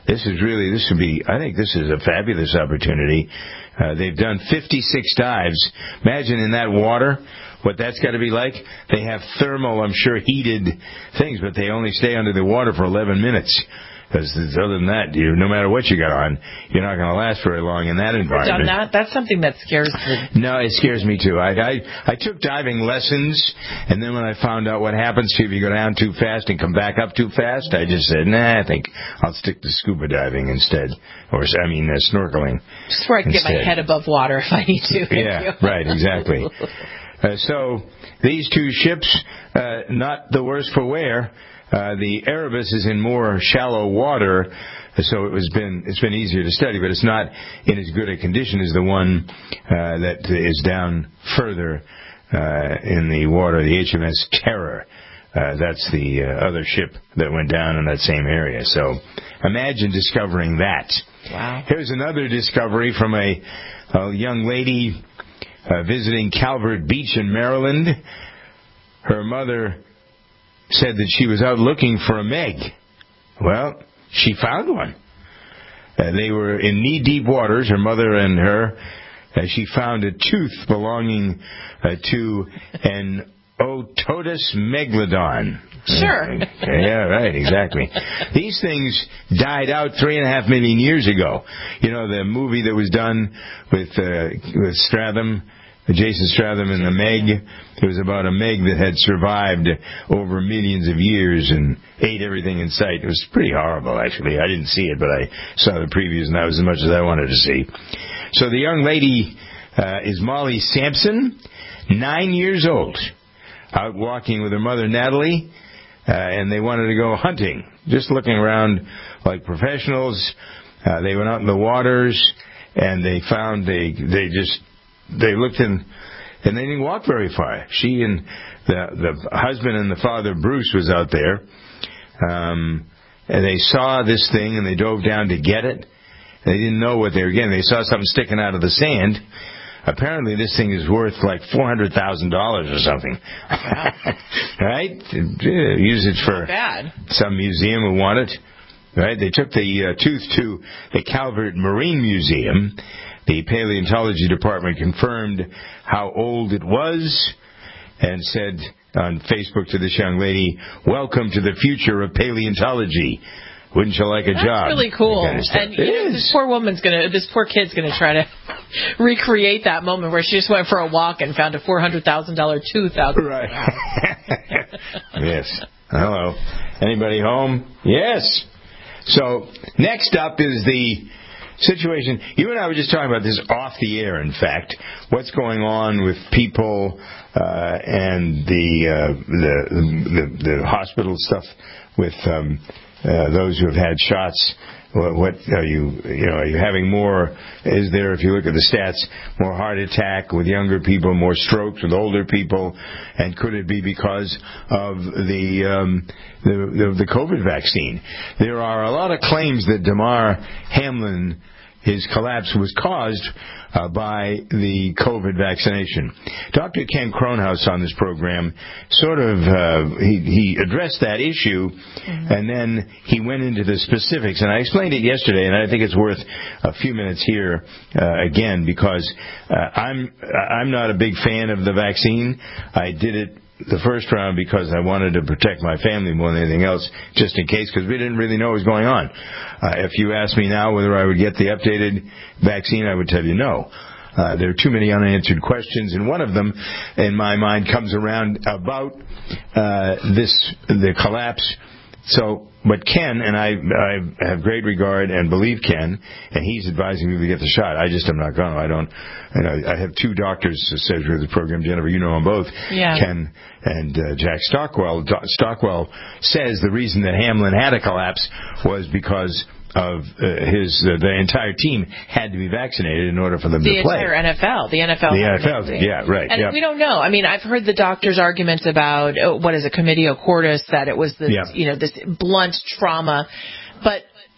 this is really, this would be, I think this is a fabulous opportunity. Uh, they've done fifty-six dives. Imagine in that water what that's got to be like. They have thermal, I'm sure, heated things, but they only stay under the water for eleven minutes. Because other than that, you, no matter what you got on, you're not going to last very long in that environment. Done that? That's something that scares me. No, it scares me too. I, I I took diving lessons, and then when I found out what happens to you if you go down too fast and come back up too fast, I just said, nah, I think I'll stick to scuba diving instead, or I mean uh, snorkeling. Just where I can instead. Get my head above water if I need to. Yeah, right, exactly. Uh, so these two ships, uh, not the worse for wear. Uh, the Erebus is in more shallow water, so it was been it's been easier to study, but it's not in as good a condition as the one uh, that is down further uh, in the water, the H M S Terror. Uh, that's the uh, other ship that went down in that same area. So imagine discovering that. Wow. Here's another discovery from a, a young lady uh, visiting Calvert Beach in Maryland. Her mother said that she was out looking for a Meg. Well, she found one. Uh, they were in knee-deep waters, her mother and her. Uh, she found a tooth belonging uh, to an Otodus megalodon. Sure. Uh, yeah, right, exactly. These things died out three and a half million years ago. You know, the movie that was done with uh, with Stratham, Jason Stratham and the Meg. It was about a Meg that had survived over millions of years and ate everything in sight. It was pretty horrible, actually. I didn't see it, but I saw the previews, and that was as much as I wanted to see. So the young lady uh, is Molly Sampson, nine years old, out walking with her mother, Natalie, uh, and they wanted to go hunting, just looking around like professionals. Uh, they went out in the waters, and they found they they just... They looked in, and they didn't walk very far. She and the the husband and the father, Bruce, was out there, um, and they saw this thing, and they dove down to get it. They didn't know what they were getting. They saw something sticking out of the sand. Apparently, this thing is worth like four hundred thousand dollars or something. Right? Use it for some museum who want it. Right? They took the uh, tooth to the Calvert Marine Museum. The paleontology department confirmed how old it was and said on Facebook to this young lady, "Welcome to the future of paleontology. Wouldn't you like a That's job?" That's really cool. Kind of and you know, this poor woman's gonna, this poor kid's gonna try to recreate that moment where she just went for a walk and found a four hundred thousand dollar tooth out there. Right. Yes. Hello. Anybody home? Yes. So next up is the situation. You and I were just talking about this off the air, in fact. What's going on with people uh, and the, uh, the, the the hospital stuff with um, uh, those who have had shots. What, what are you, you know, are you having more, is there, if you look at the stats, more heart attack with younger people, more strokes with older people, and could it be because of the, um, the, the, the COVID vaccine? There are a lot of claims that Damar Hamlin, his collapse was caused uh, by the COVID vaccination. Doctor Ken Kronhaus on this program sort of, uh, he, he addressed that issue, mm-hmm. and then he went into the specifics. And I explained it yesterday, and I think it's worth a few minutes here uh, again, because uh, I'm I'm not a big fan of the vaccine. I did it the first round because I wanted to protect my family more than anything else, just in case, because we didn't really know what was going on. Uh, if you ask me now whether I would get the updated vaccine, I would tell you no. Uh, there are too many unanswered questions, and one of them, in my mind, comes around about uh, this, the collapse. So, but Ken, and I, I have great regard and believe Ken, and he's advising me to get the shot. I just am not going to. I don't, you know, I have two doctors associated with the program. Jennifer, you know them both. Yeah. Ken and uh, Jack Stockwell. Do- Stockwell says the reason that Hamlin had a collapse was because of uh, his, uh, the entire team had to be vaccinated in order for them the to play. The entire N F L. The N F L. The N F L, yeah, right. And yep. we don't know. I mean, I've heard the doctors' arguments about, oh, what is it, Comitia Cordis, that it was this, yep. you know, this blunt trauma. But,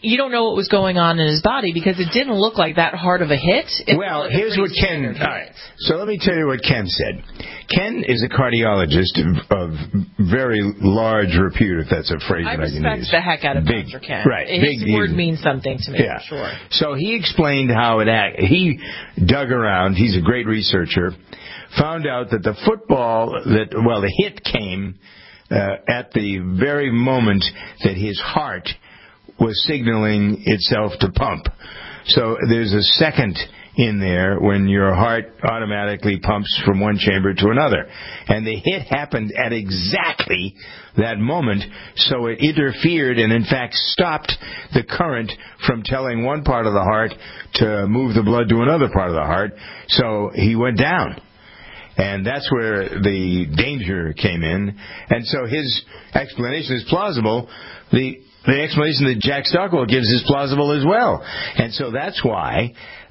you don't know what was going on in his body because it didn't look like that hard of a hit. It well, here's what Ken. All right. So let me tell you what Ken said. Ken is a cardiologist of, of very large repute, if that's a phrase I that I can respect use. the heck out of big, Doctor Ken. Right. His big, word means something to me, yeah. for sure. So he explained how it act. He dug around. He's a great researcher. Found out that the football that well, the hit came uh, at the very moment that his heart was signaling itself to pump. So there's a second in there when your heart automatically pumps from one chamber to another. And the hit happened at exactly that moment, so it interfered and in fact stopped the current from telling one part of the heart to move the blood to another part of the heart, so he went down. And that's where the danger came in. And so his explanation is plausible. The The explanation that Jack Stockwell gives is plausible as well. And so that's why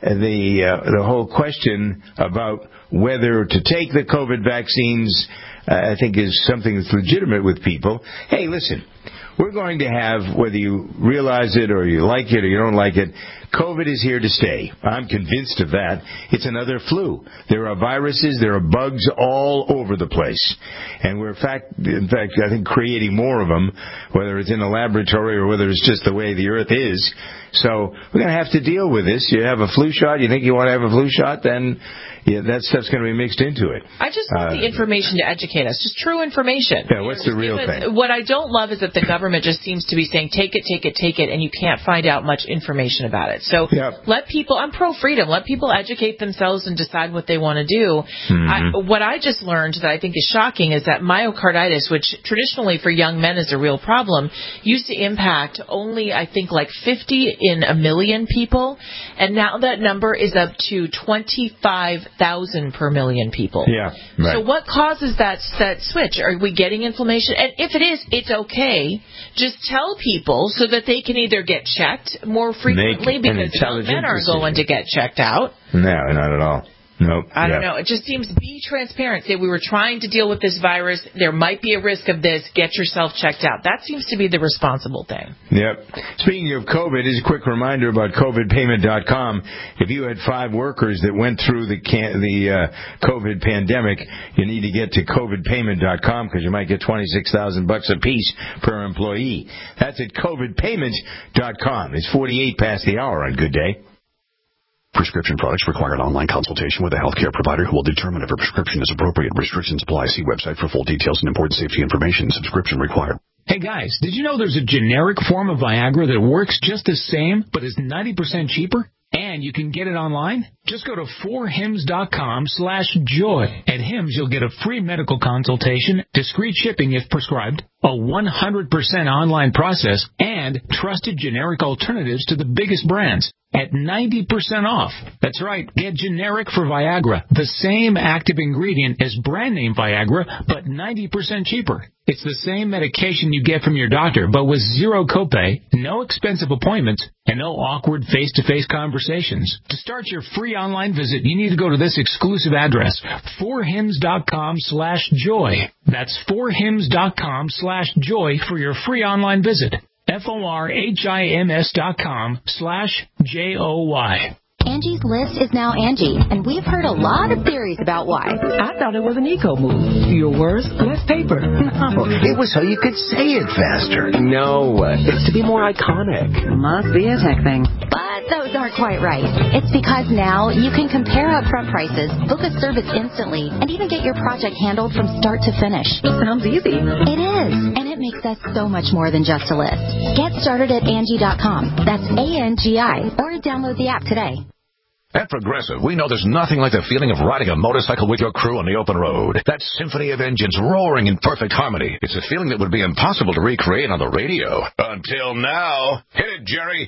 the uh, the whole question about whether to take the COVID vaccines, uh, I think, is something that's legitimate with people. Hey, listen, we're going to have, whether you realize it or you like it or you don't like it, COVID is here to stay. I'm convinced of that. It's another flu. There are viruses, there are bugs all over the place. And we're, in fact, in fact, I think, creating more of them, whether it's in a laboratory or whether it's just the way the Earth is. So we're going to have to deal with this. You have a flu shot, you think you want to have a flu shot, then yeah, that stuff's going to be mixed into it. I just want uh, the information to educate us, just true information. Yeah, what's the real thing? What I don't love is that the government just seems to be saying, take it, take it, take it, and you can't find out much information about it. So yep. let people, I'm pro-freedom, let people educate themselves and decide what they want to do. Mm-hmm. I, what I just learned that I think is shocking is that myocarditis, which traditionally for young men is a real problem, used to impact only, I think, like fifty in a million people, and now that number is up to twenty-five thousand per million people. Yeah, right. So what causes that that switch? Are we getting inflammation? And if it is, it's okay. Just tell people so that they can either get checked more frequently because young men are going to get checked out. No, not at all. Nope. I don't yeah. know. It just seems be transparent. Say we were trying to deal with this virus. There might be a risk of this. Get yourself checked out. That seems to be the responsible thing. Yep. Speaking of COVID, here's a quick reminder about COVID payment dot com. If you had five workers that went through the can- the uh, COVID pandemic, you need to get to COVID payment dot com because you might get twenty-six thousand bucks a piece per employee. That's at COVID payment dot com. It's forty-eight past the hour on Good Day. Prescription products require an online consultation with a healthcare provider who will determine if a prescription is appropriate. Restrictions apply. See website for full details and important safety information. Subscription required. Hey guys, did you know there's a generic form of Viagra that works just the same but is ninety percent cheaper? And you can get it online? Just go to four hims dot com slash joy. At Hims, you'll get a free medical consultation, discreet shipping if prescribed, a one hundred percent online process, and trusted generic alternatives to the biggest brands at ninety percent off. That's right, get generic for Viagra, the same active ingredient as brand name Viagra, but ninety percent cheaper. It's the same medication you get from your doctor, but with zero copay, no expensive appointments, and no awkward face-to-face conversations. To start your free online visit, you need to go to this exclusive address, four hims dot com slash joy. That's four hims dot com slash joy for your free online visit. F O R H I M S dot com slash J O Y. Angie's List is now Angie, and we've heard a lot of theories about why. I thought it was an eco move. Fewer words, less paper. No, it was so you could say it faster. No, it's to be more iconic. Must be a tech thing. But those aren't quite right. It's because now you can compare upfront prices, book a service instantly, and even get your project handled from start to finish. Sounds easy. It is, and it makes us so much more than just a list. Get started at Angie dot com. That's A N G I, or download the app today. At Progressive, we know there's nothing like the feeling of riding a motorcycle with your crew on the open road. That symphony of engines roaring in perfect harmony. It's a feeling that would be impossible to recreate on the radio. Until now. Hit it, Jerry.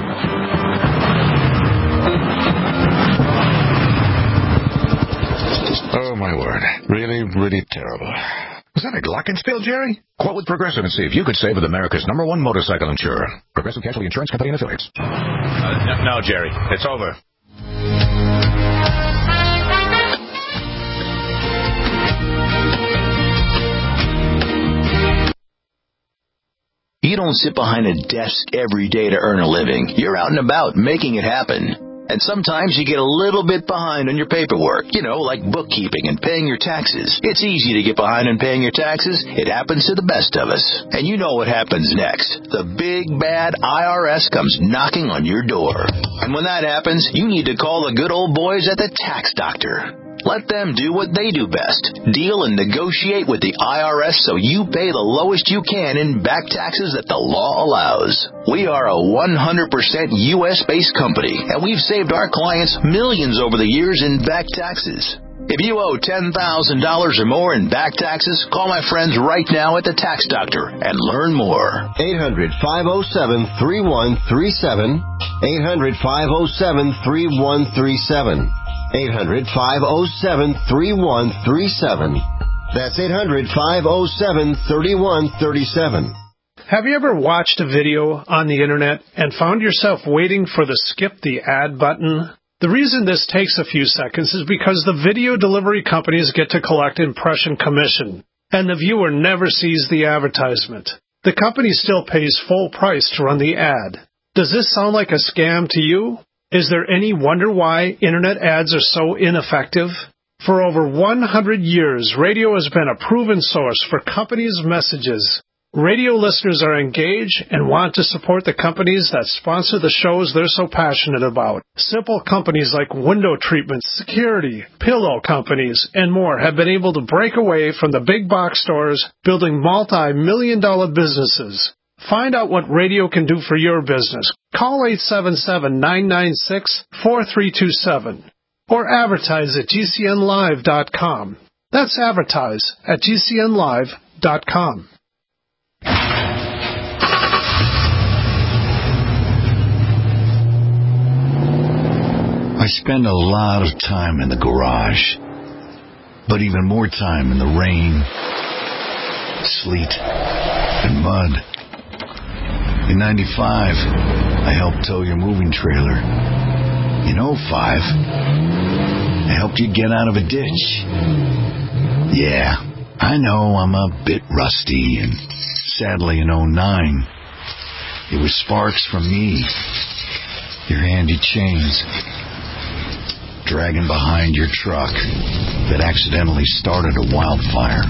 Oh, my word. Really, really terrible. Was that a glockenspiel, Jerry? Quote with Progressive and see if you could save with America's number one motorcycle insurer. Progressive Casualty Insurance Company and Affiliates. Uh, no, Jerry. It's over. you don't sit behind a desk every day to earn a living. You're out and about making it happen. And sometimes you get a little bit behind on your paperwork, you know, like bookkeeping and paying your taxes. It's easy to get behind on paying your taxes. It happens to the best of us. And you know what happens next. The big, bad I R S comes knocking on your door. And when that happens, you need to call the good old boys at the Tax Doctor. Let them do what they do best. Deal and negotiate with the I R S so you pay the lowest you can in back taxes that the law allows. We are a one hundred percent U S-based company, and we've saved our clients millions over the years in back taxes. If you owe ten thousand dollars or more in back taxes, call my friends right now at the Tax Doctor and learn more. eight hundred, five oh seven, three one three seven. eight hundred, five oh seven, three one three seven. eight hundred, five oh seven, three one three seven. That's eight hundred, five oh seven, three one three seven. Have you ever watched a video on the internet and found yourself waiting for the skip the ad button? The reason this takes a few seconds is because the video delivery companies get to collect impression commission, and the viewer never sees the advertisement. The company still pays full price to run the ad. Does this sound like a scam to you? Is there any wonder why internet ads are so ineffective? For over one hundred years, radio has been a proven source for companies' messages. Radio listeners are engaged and want to support the companies that sponsor the shows they're so passionate about. Simple companies like window treatments, security, pillow companies, and more have been able to break away from the big box stores, building multi-million dollar businesses. Find out what radio can do for your business. Call eight seven seven, nine nine six, four three two seven or advertise at G C N live dot com. That's advertise at G C N live dot com. I spend a lot of time in the garage, but even more time in the rain, sleet, and mud. In ninety-five, I helped tow your moving trailer. In oh five, I helped you get out of a ditch. Yeah, I know I'm a bit rusty, and sadly in oh nine, it was sparks from me, your handy chains, dragging behind your truck that accidentally started a wildfire.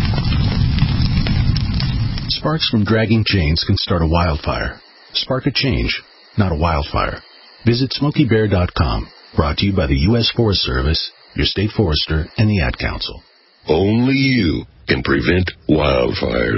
Sparks from dragging chains can start a wildfire. Spark a change, not a wildfire. Visit Smokey Bear dot com. Brought to you by the U S Forest Service, your state forester, and the Ad Council. Only you can prevent wildfires.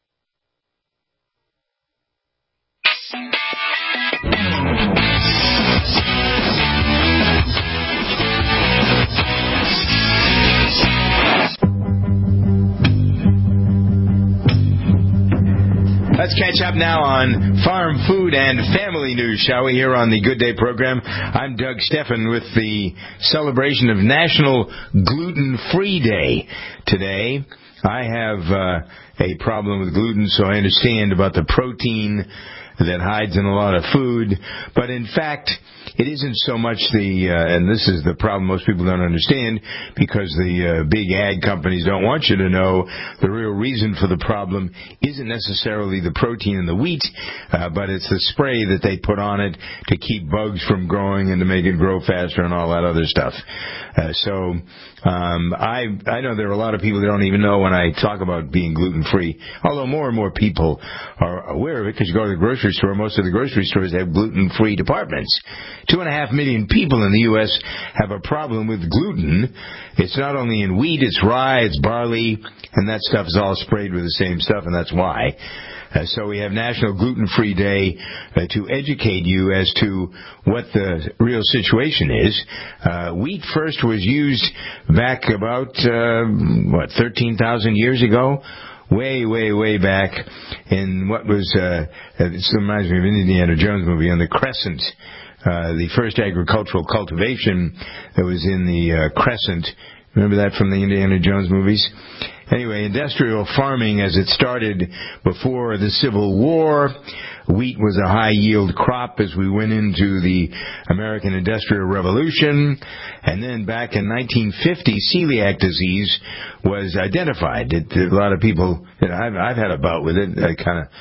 Let's catch up now on farm, food, and family news, shall we, here on the Good Day program. I'm Doug Steffen with the celebration of National Gluten-Free Day today. I have uh, a problem with gluten, so I understand about the protein that hides in a lot of food. But in fact, it isn't so much the, uh, and this is the problem most people don't understand, because the uh, big ag companies don't want you to know the real reason for the problem isn't necessarily the protein in the wheat, uh, but it's the spray that they put on it to keep bugs from growing and to make it grow faster and all that other stuff. Uh, so um, I I know there are a lot of people that don't even know when I talk about being gluten-free, although more and more people are aware of it, because you go to the grocery store, most of the grocery stores have gluten-free departments. Two and a half million people in the U S have a problem with gluten. It's not only in wheat, it's rye, it's barley, and that stuff is all sprayed with the same stuff, and that's why. Uh, so we have National Gluten-Free Day uh, to educate you as to what the real situation is. Uh, wheat first was used back about, uh, what, thirteen thousand years ago? Way, way, way back in what was, uh, it reminds me of an Indiana Jones movie, on the Crescent. Uh, the first agricultural cultivation that was in the uh, Crescent. Remember that from the Indiana Jones movies? Anyway, industrial farming as it started before the Civil War. Wheat was a high-yield crop as we went into the American Industrial Revolution. And then back in nineteen fifty, celiac disease was identified. It, a lot of people, you know, I've, I've had a bout with it. I kind of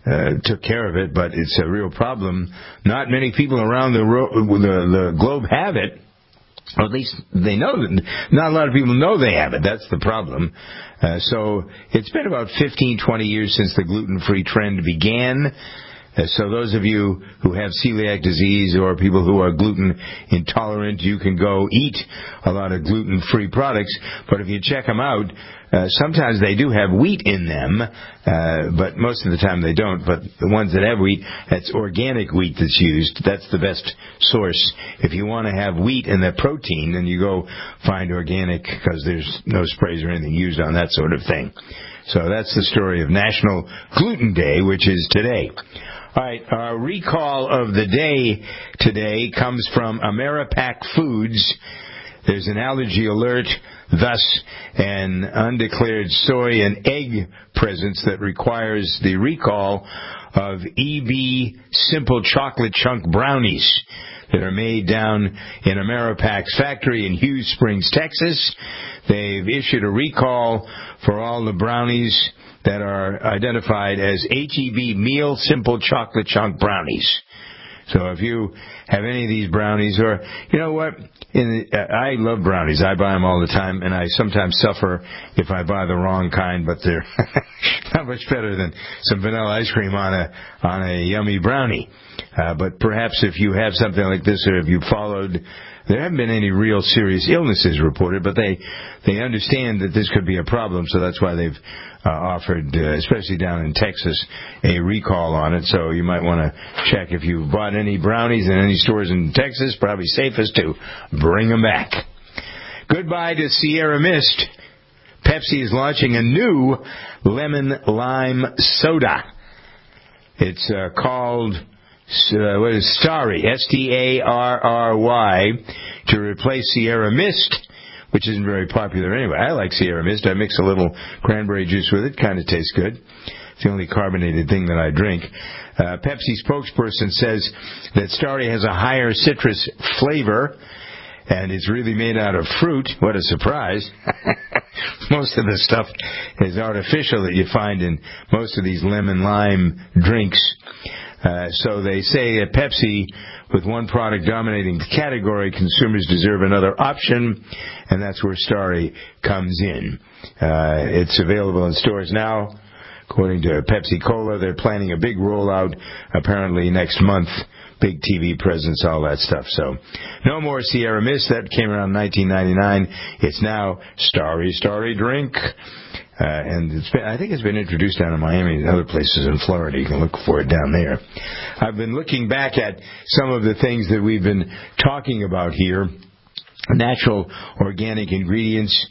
uh, took care of it, but it's a real problem. Not many people around the, ro- the, the globe have it. Or at least they know that. Not a lot of people know they have it. That's the problem. Uh, so it's been about fifteen, twenty years since the gluten-free trend began. Uh, so those of you who have celiac disease or people who are gluten intolerant, you can go eat a lot of gluten-free products. But if you check them out, uh, sometimes they do have wheat in them, uh, but most of the time they don't. But the ones that have wheat, that's organic wheat that's used. That's the best source. If you want to have wheat in the protein, then you go find organic, because there's no sprays or anything used on that sort of thing. So that's the story of National Gluten Day, which is today. All right, our recall of the day today comes from Ameripac Foods. There's an allergy alert, thus an undeclared soy and egg presence that requires the recall of E B Simple Chocolate Chunk Brownies that are made down in Ameripac's factory in Hughes Springs, Texas. They've issued a recall for all the brownies that are identified as H E B Meal Simple Chocolate Chunk Brownies. So if you have any of these brownies, or, you know what, in the, uh, I love brownies. I buy them all the time, and I sometimes suffer if I buy the wrong kind, but they're not much better than some vanilla ice cream on a on a yummy brownie. Uh, but perhaps if you have something like this, or if you followed, there haven't been any real serious illnesses reported, but they they understand that this could be a problem, so that's why they've uh, offered, uh, especially down in Texas, a recall on it. So you might want to check if you've bought any brownies in any stores in Texas. Probably safest to bring them back. Goodbye to Sierra Mist. Pepsi is launching a new lemon lime soda. It's uh, called uh, what is Starry, S T A R R Y, to replace Sierra Mist, which isn't very popular anyway. I like Sierra Mist. I mix a little cranberry juice with it. Kind of tastes good. It's the only carbonated thing that I drink. Uh, Pepsi spokesperson says that Starry has a higher citrus flavor, and it's really made out of fruit. What a surprise. Most of the stuff is artificial that you find in most of these lemon lime drinks. Uh, so they say at Pepsi, with one product dominating the category, consumers deserve another option, and that's where Starry comes in. Uh, it's available in stores now. According to Pepsi Cola, they're planning a big rollout apparently next month. Big T V presence, all that stuff. So no more Sierra Mist. That came around nineteen ninety-nine. It's now Starry, Starry Drink. Uh, and it's been, I think it's been introduced down in Miami and other places in Florida. You can look for it down there. I've been looking back at some of the things that we've been talking about here. Natural organic ingredients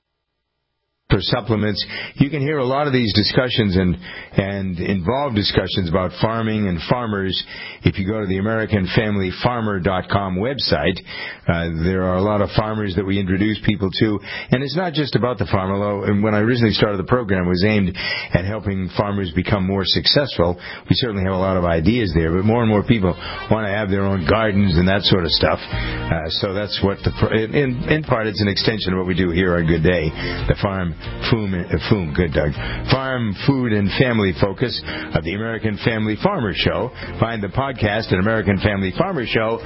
for supplements. You can hear a lot of these discussions and and involved discussions about farming and farmers if you go to the American Family Farmer dot com website. Uh, there are a lot of farmers that we introduce people to, and it's not just about the farm, although when I originally started the program it was aimed at helping farmers become more successful. We certainly have a lot of ideas there, but more and more people want to have their own gardens and that sort of stuff. Uh, so that's what the in, in part it's an extension of what we do here on Good Day, the farm Food, food, good Doug. Farm, food, and family focus of the American Family Farmer Show. Find the podcast at American Family Farmer Show.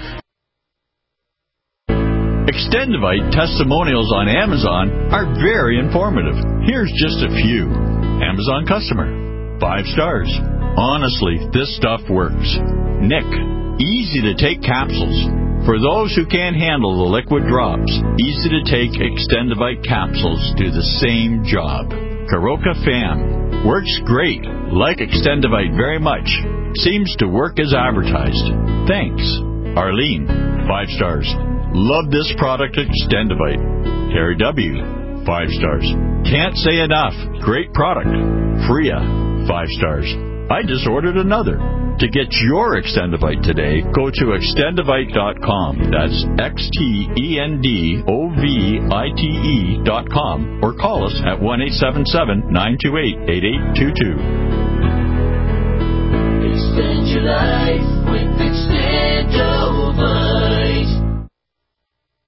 Extendivite testimonials on Amazon are very informative. Here's just a few. Amazon customer. Five stars. Honestly, this stuff works. Nick. Easy to take capsules. For those who can't handle the liquid drops, easy to take Extendivite capsules do the same job. Karoka Fam. Works great. Like Extendivite very much. Seems to work as advertised. Thanks. Arlene. Five stars. Love this product Extendivite. Terry W. Five stars. Can't say enough. Great product. Freya. Five stars. I just ordered another. To get your Extendivite today, go to extendivite dot com. That's X T E N D O V I T E dot com. Or call us at one eight seven seven, nine two eight, eight eight two two. Extend your life with Extend.